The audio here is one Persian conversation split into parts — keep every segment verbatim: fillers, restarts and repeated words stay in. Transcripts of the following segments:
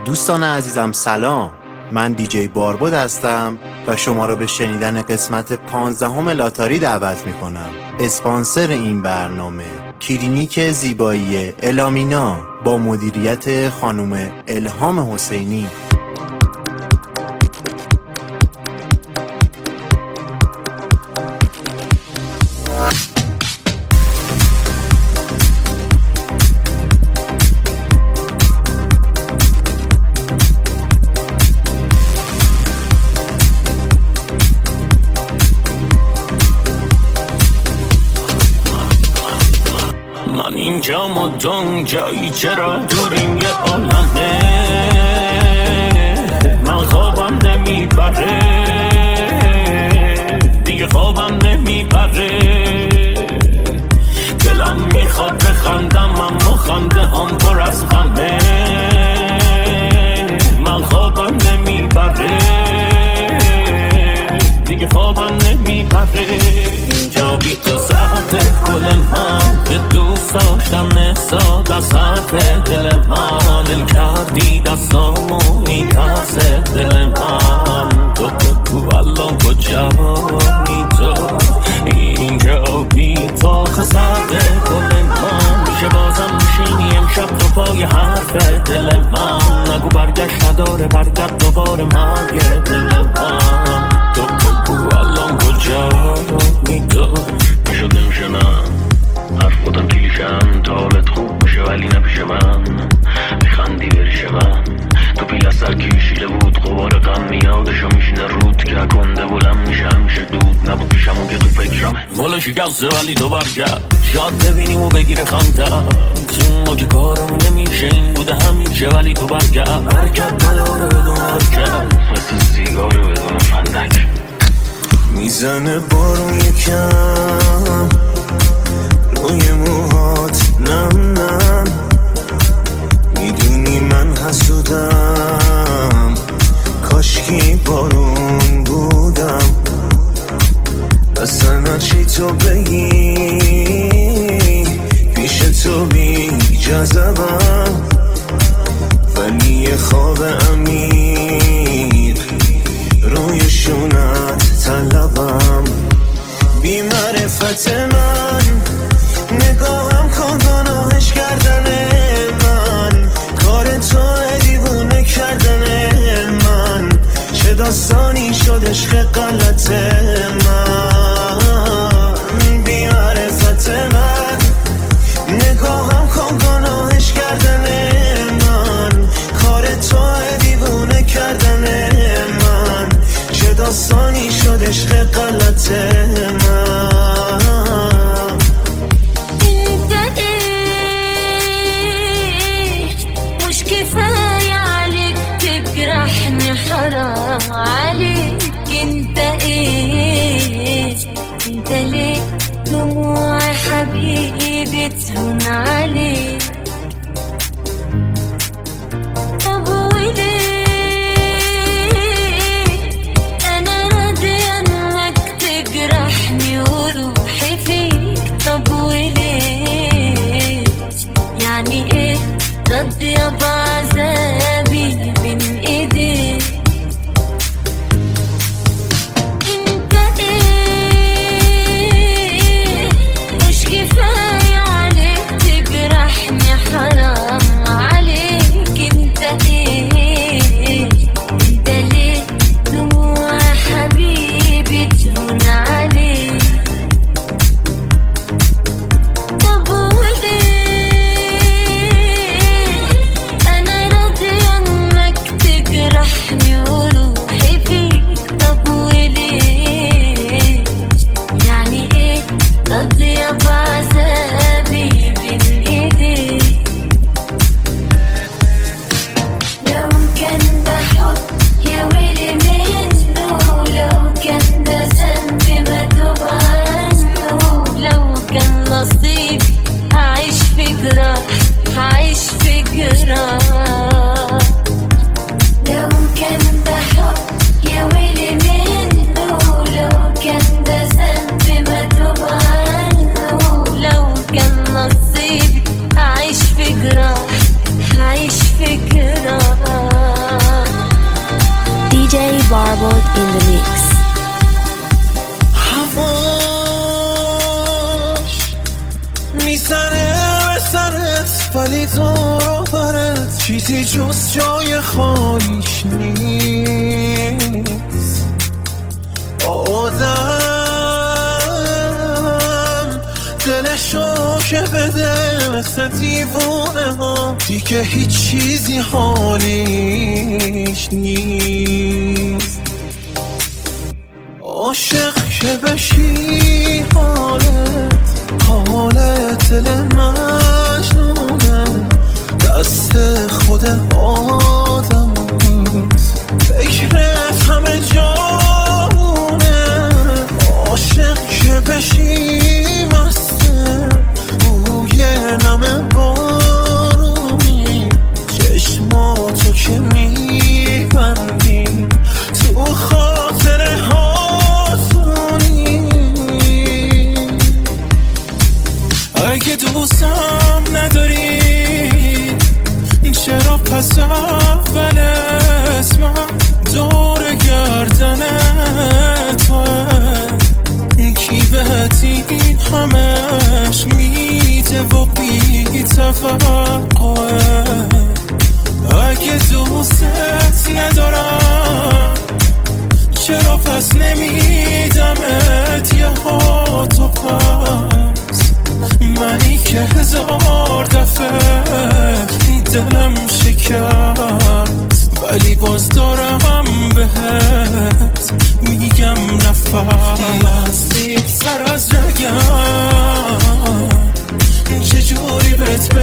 دوستان عزیزم سلام، من دیجی باربد هستم و شما را به شنیدن قسمت پانزدهم لاتاری دعوت می کنم. اسپانسر این برنامه کلینیک زیبایی الامینا با مدیریت خانم الهام حسینی. من اینجا مدام جایی چرا دوریم یه عالمه، من خوابم نمیبره دیگه، خوابم نمیبره، دلم میخواد بخندم اما خنده هم پر از غمه، من خوابم نمیبره دیگه، خوابم نمیبره. اینجا بی تو ساعت کل من به دوست داشتم نساد از حرف دل من، دل کردی دستامو میترسه دل من، تو بگو الان کجایی تو، اینجا بی تو خسرده کل من، میشه بازم میشینی امشب تو پای حرف دل من، نگو برگشت نداره برگرد دوباره مرگ دل من، تو بگو الان کجایی تو. نشد نمیشه من حرف بودم کلیشم، تا حالت خوب بشه ولی نمیشه من، میخندی بریشه من، تو پیل از سر کشیده بود غبار غم میادشو میشینه رود که کنده بلم میشه همیشه دود نبود پیشمون که تو فکرم والا شکسته ولی تو برگرد، شاید ببینیم و بگیره خندم، تو ما که کارمون نمیشه این بوده همیشه ولی تو برگرد، حرکت نداره بدون حرکت مثل سیگاره بدون فندک، میزنه بارون یکم روی موهات نم نم، میدونی من حسودم کاشکی بارون بودم، اصلا چی تو بگی پیش تو بی جذبم، ولی یه خواب عمیق روی شونت طلبم، بی معرفت من نگاهم کن گناهش کردن من، کار تو دیوونه کردن من، چه داستانی شد عشق غلط من، بی معرفت من نگاهم کن گناهش کردن من، کار تو دیوونه کردن من، چه داستانی شد عشق غلط من. حرام عليك انت ايه، انت ليه دموعي حبيبي تهون عليك، طب وليه انا راضي انك تجرحني وروحي فيك، طب وليه يعني ايه ردي بعذابي بين ايديك، مش كفاية عليك تجرحني Barbo in the mix. هواش میزنه به سرت ولی تو رو برت چیزی جز جای خالیش نیست. آدم دلشو که بده مثل دیوانه ها دیگه هیچ چیزی حالیش نیست. عاشق که بشی حالت حالت دل مجنونه دست خود آدم نیست فکرت همه جامونه. عاشق که بشی مسته بوی نم بارونی چشماتو که میبندی تو خاطره هاتونی. اگه دوستم نداری چرا پس اول اسمم دور گردن توه کی بهت این همش میده و بی توقعه. اگه دوستت ندارم چرا پس نمیدمت یه هاتو پس منی که هزار دفعه دلم شکست ولی باز دارم بهت میگم نفس سر از رگم چجوری بهت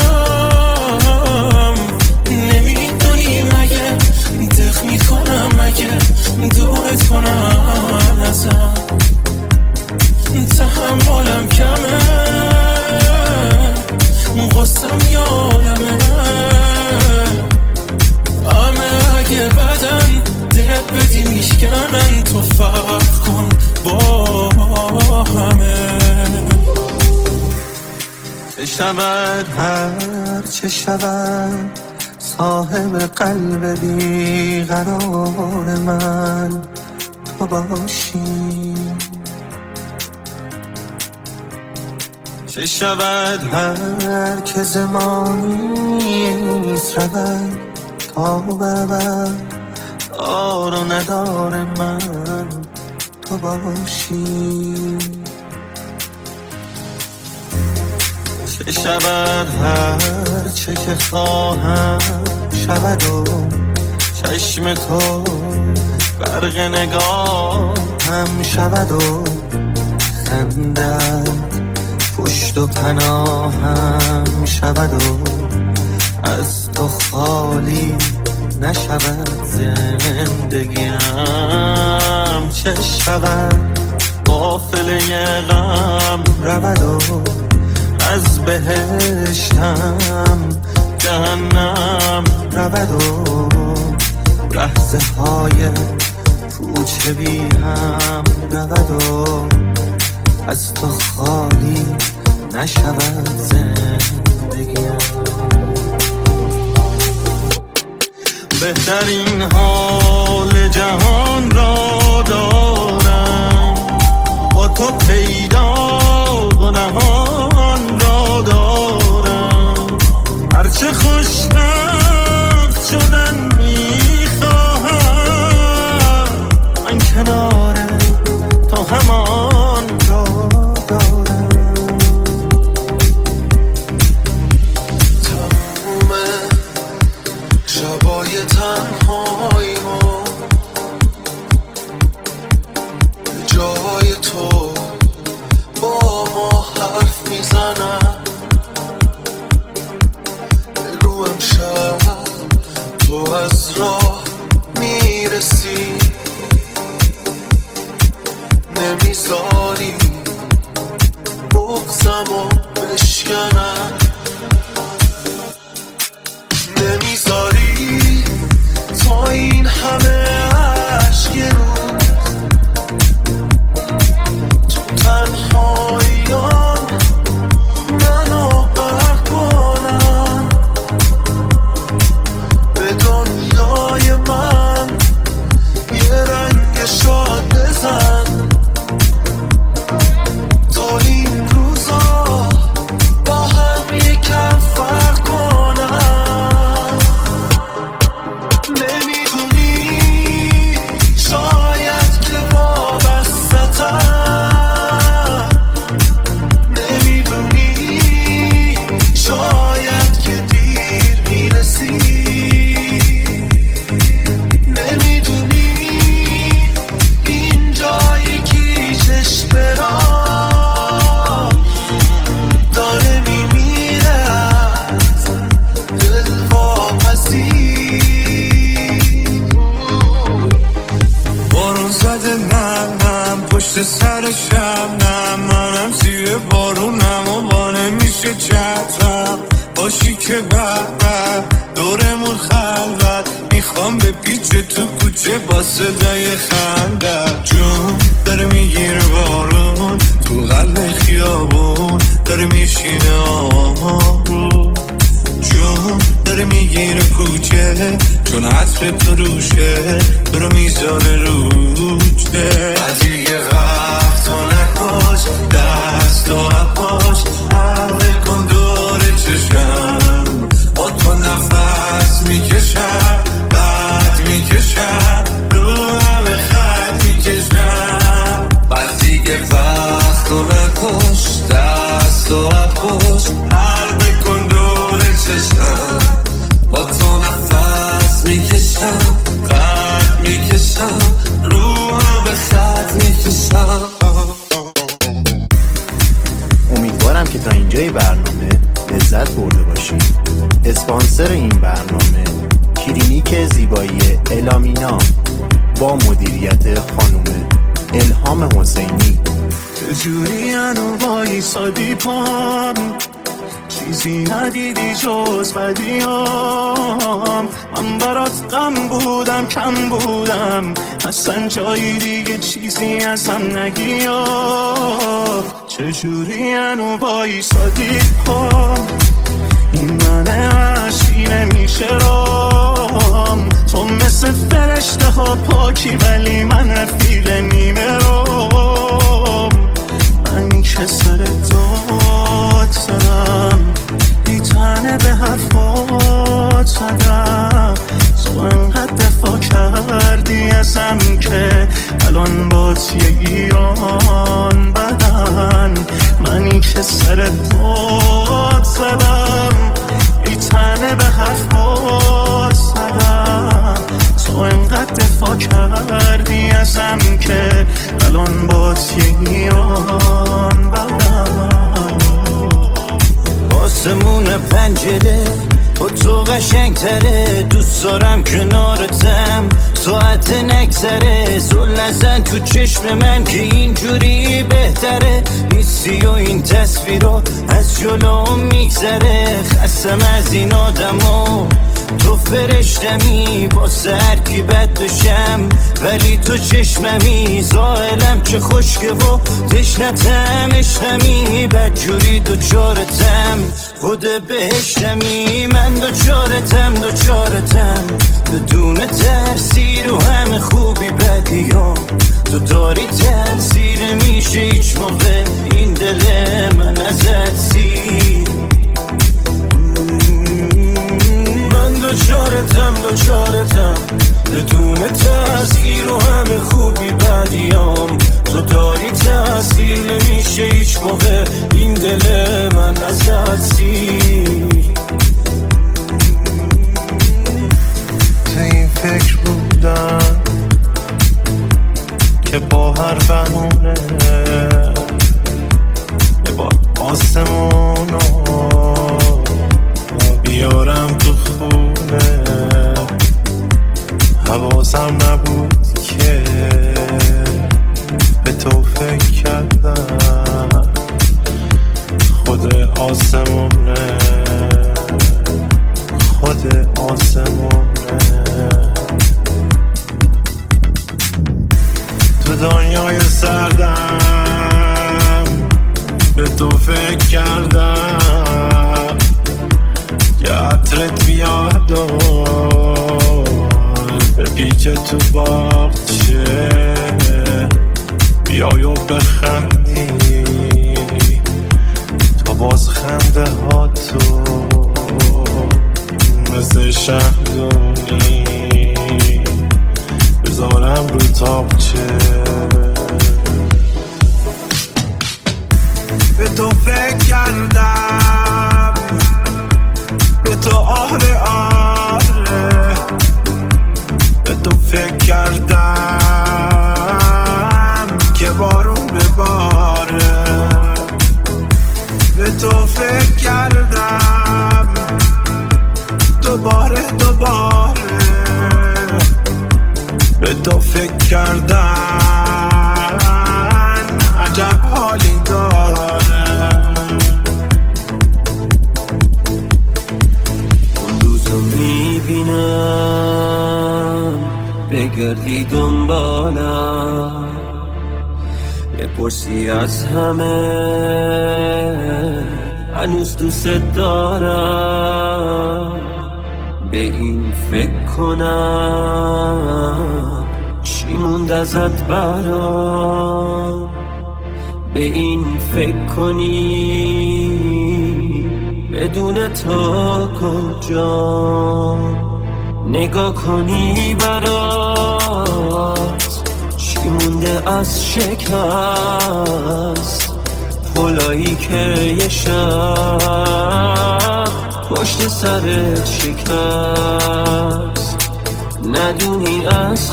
بگم نمیدونی مگه دق میکنم مگه دورت کنم ازم تحملم کمه غصم یادمه همه اگه بدن دلت بدی میشکنن تو فرق کن با همه. چه شود هر چه شود صاحب قلب بیقرار من تو باشی. چه شود هر که زمانی رود تا ببر دار و ندار من تو باشی. چه شود هر چه که خواهم شود و چشم تو برق نگاه هم شود و خندت پشت و پناهم شود و از تو خالی نشود زندگیم. چه شود قافله غم رود و از بهشتم جهنم رود و لحظه های کوچه بی هم رود و از تو خالی نشود زندگیم. بهترین حال جهان را دارم با تو پیدا و نهان را دارم. هرچه خوشبخت شدن میخواهم من کناره تا همان را دارم. تموم شبای تنهایی ما جای تو با ما حرف میزنم. بگو امشب تو از راه میرسی نمیذاری بغزمو بشکنم نمیذاری تا این همه عشق یه روز تو تنهاییان منو غرق کنم. به دنیای من یه چترم باشی که بعد دورمون خلوت میخوام به پیچ تو کوچه با صدای خنده جون داره میگیره بارون تو قلب خیابون داره میشینه آمارو جون داره میگیره کوچه چون عطر تو روشه تو رو میذاره روچه از دیگه وقت تو نکش دست و عباش حلقه کن دور چشم با تو نفس میکشم بعد میکشم رو همه خط میکشم از دیگه وقت تو نکش دست و عباش حلقه کن دور چشم با تو نفس میکشم قد میکشم رو هم به خط میکشم. امیدوارم که تا اینجای برنامه لذت برده باشید. اسپانسر این برنامه کلینیک زیبایی الامینا با مدیریت خانم الهام حسینی. چجوری هنو وایسادی پام چیزی ندیدی جز بدیام من برات غم بودم کم بودم اصلا جایی دیگه چیزی ازم نگیا چجوری هنو وایسادی پام این من عشقی نمیشه رام تو مثل فرشته ها پاکی ولی من رفیق نیمه رام من که سر داد زدم ای تنه به حرفات زدم تو انقدر دفاع کردی ازم که الان بات یه ایران بدن منی که سر داد زدم ای تنه به حرفات زدم تو انقدر دفاع کردی ازم که الان بات یه ایران بدن آسمون پنجره با تو قشنگ تره دوست دارم کنارتم ساعت نگذره زل نزن تو چشم من که اینجوری بهتره نیستی و این تصویرها از جلوم میگذره خستم از این آدما تو فرشتمی واسه هر کی بد بشم ولی تو چشممی زائلم چه خشکه و تشنتم عشقمی بدجوری دوچارتم خود بهشتمی من دوچارتم دوچارتم بدون ترسی رو همه خوبی بدیام تو داری تاثیر میشه هیچ موقع این دل من ازت سیر دوچارتم دوچارتم بدون تاثیر و همه خوبی بدیام تو داری تاثیر نمیشه هیچ موقع این دل من ازت سیر تو این فکر بودم که با هر بهونه با آسمونو بیارم تو خونه حواسم نبود که به تو فکر کردم خود آسمونه خود آسمونه تو دنیای سردم به تو فکر کردم یه عطرت بیاد و به پیچ تو باغچه بیای و بخندی تا باز خنده ها تو مثل شهدونی بذارم رو تاقچه به تو فکر کردم به تو آره آره به تو فکر کردم که بارون بباره به تو فکر کردم دوباره دوباره به تو فکر کردن عجب حالی داره بگردی دنبالم، بپرسی از همه هنوز دوست دارم. به این فکر کنم چی موند ازت برام، به این فکر کنی بدون تا کجا، نگاه کنی برات چی مونده از شکست، پلایی که یه شب پشت سرت شکست. ندونی از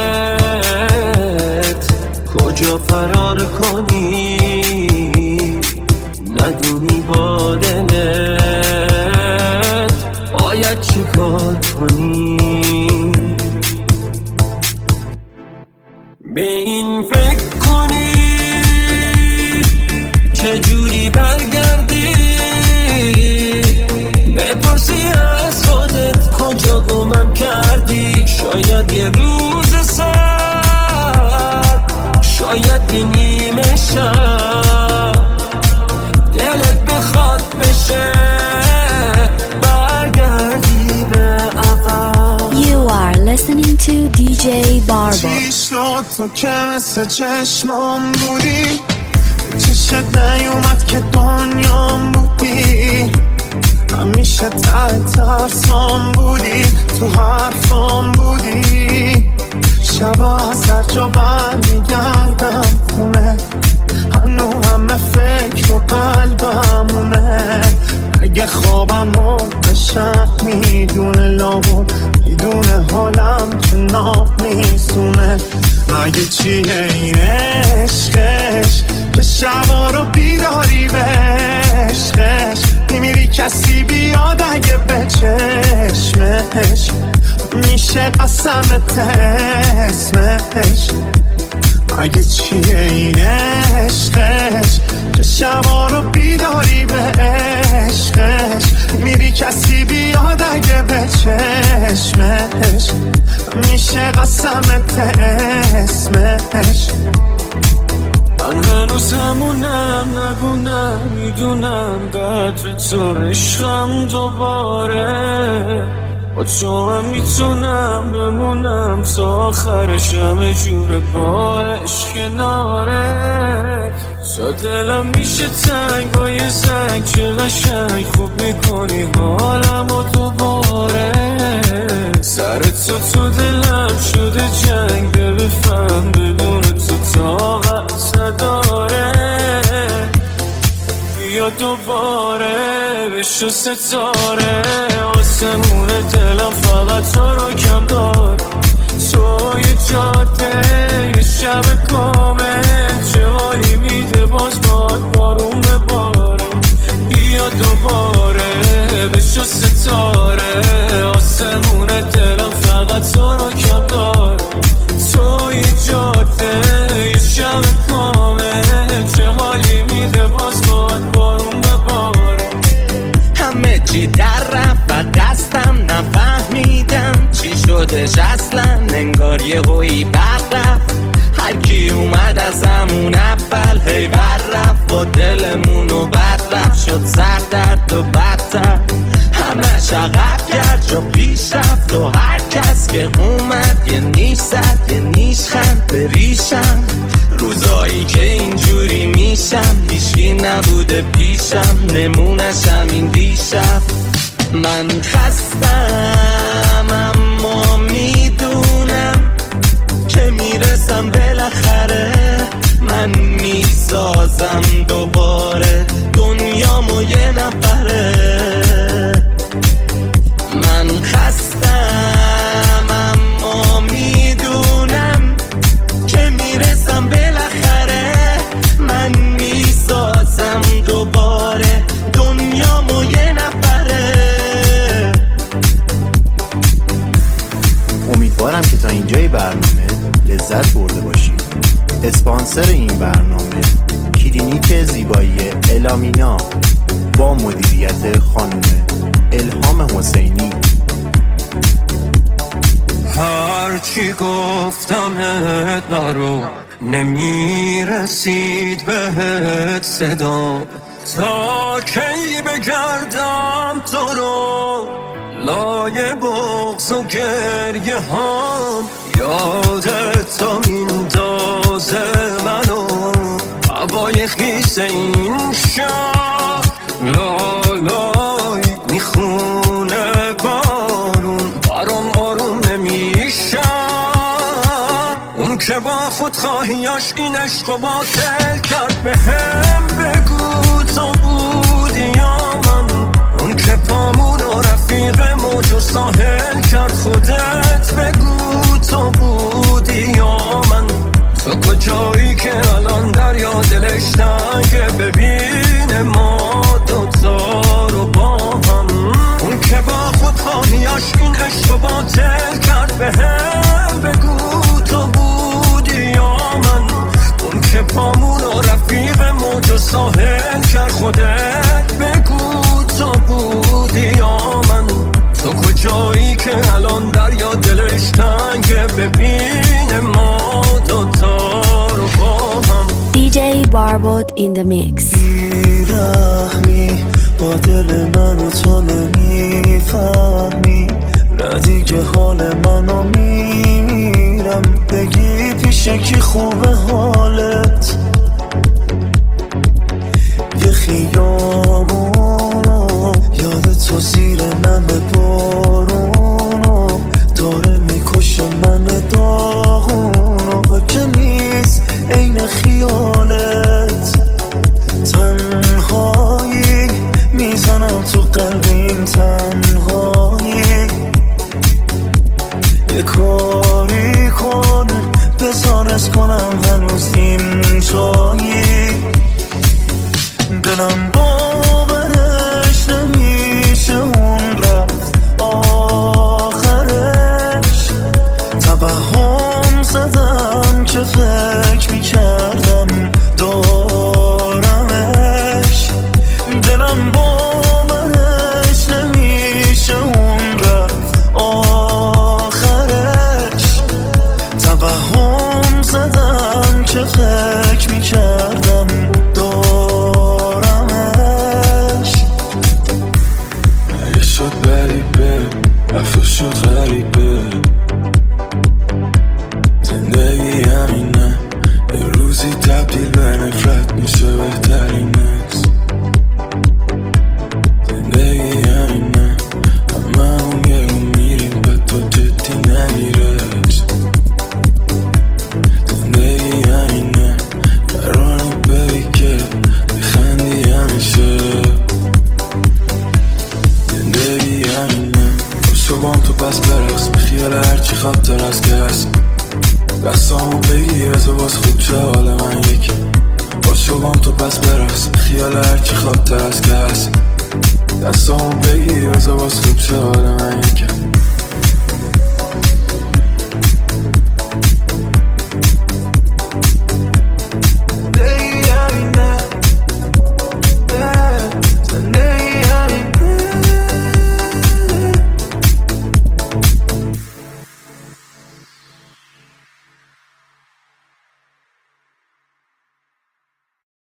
خودت کجا فرار کنی، ندونی با دلت باید چی کار کنی. به این فکر کنی چجوری برگردی، بپرسی از خودت کجا گمم کردی. شاید یه روز سر، شاید یه نیمه شب دلت بخواد بشه برگردی به عقب. You are listening to دی جی Barbo. چی شد تو که مثل چشمام بودی، چشت نیومد که دنیام بودی، همیشه ته ترسام بودی، تو حرفام بودی. شبا از هر جا برمیگردم خونه، هنو همه فکر و قلبمونه. اگه خوابم رو بشم میدونه لابد، میدونه حالم که ناب میسونه. مگه چیه این عشقش که شبا رو بیداری به عشقش، میمیری کسی بیاد اگه به چشمش میشه قسمت اسمش. مگه چیه این عشقش که شبا رو بیداری به عشقش، میری کسی بیاد اگه به چشمش میشه قسمت اسمش. من هنوز همونم نگونم، میدونم قدر تو عشقم دوباره. با تو من میتونم بمونم تا آخرش، همه جور با عشق کناره. تا دلم میشه تنگ با یه زنگ که قشنگ خوب میکنی حالم و دوباره. سر تو تو دلم شده جنگ، ده بفهم بدون تو طاقت نداره. بیا دوباره بشو ستاره، آسمون دلم فقط تو رو کم دار. تو یه جاده یه شب کامل، چه حالی میده باز باد بارون بباره. بیا دوباره بشو ستاره، آسمون دلم فقط تو رو کم دار. تو یه جاده یه شب کامل، چه حالی میده باز باد بارون بباره. همه چی در رفت و دستم نفهمیدم چی شدش اصلا، انگار یه هویی برد رفت. هرکی اومد از همون اول هی بر رفت، با دلمونو بد رفت شد سر درد و بدتر. همش عقب کرد جا پیش رفت و هر کس که اومد یه نیش زد یه نیش خند به ریشم. روزایی که اینجوری میشم هیچکی نبوده پیشم، نمونش همین دیشب. من خستم اما میدونم که میرسم بالاخره. من میسازم دوباره دنیامو یه نفره. من خستم اما میدونم که میرسم بالاخره. من میسازم دوباره دنیامو یه نفره. امیدوارم که تا اینجای برنامه لذت برده باشید. اسپانسر این برنامه کلینیک زیبایی الامینا با مدیریت خانم الهام حسینی. هر هرچی گفتمت نرو نمیرسید بهت صدا تا کی بگردم تو رو لای بغض و گریه هم یادت تا میندازه منو هوای خیس این شهر لای لای میخونه بارون برام آروم نمیشم اون که با خودخواهیاش این عشق و باطل کرد به هم بگو تو بودی یا من اون که پامون و رفیق موج و ساحل کرد خودت بگو تو بودی یا من تو کجایی که الان دریا دلش تنگه ببینه ما دوتا رو با هم اون که با خودخواهیاش این عشق و باطل کرد به هم بگو تو بودی یا من اون که پامون و رفیق موج و ساحل کرد خودت بگو تو بودی یا من تو کجایی که الان دریا دلش تنگه ببینه ما دوتا رو با هم دی جی Barbot in the mix. بیرحمی با دل منو تو نمیفهمی نه دیگه حال منو میرم بگی پیشه کی خوبه حالت یه خیابونو یاد تو زیر نم بارونو داره میکشه من داغونو که نیست عین خیالت تنهایی میزنم تو قلبیم تنهایی یه کاری کن بزارش کنم هنوز اینجایی دلم باورش نمیشه اون رفت آخرش توهم زدم که فکر میکردم دارمش دلم باورش نمیشه اون رفت آخرش توهم زدم که فکر میکردم رفت شد غریبه زندگی همینه یه روزی تبدیل به نفرت میشه بهترین است زندگی همینه همه اون یه رو میریم به تو جدی نگیرش زندگی همینه قرارم ببی که بخندی همیشه زندگی همینه شبام تو پس برقص بخیال هرچی خاطر از که هست دستامو بگی بزا باز خوب چه حال من یکی با شبام تو پس برقص بخیال هرچی خاطر از که هست دستامو بگی بزا باز خوب چه حال من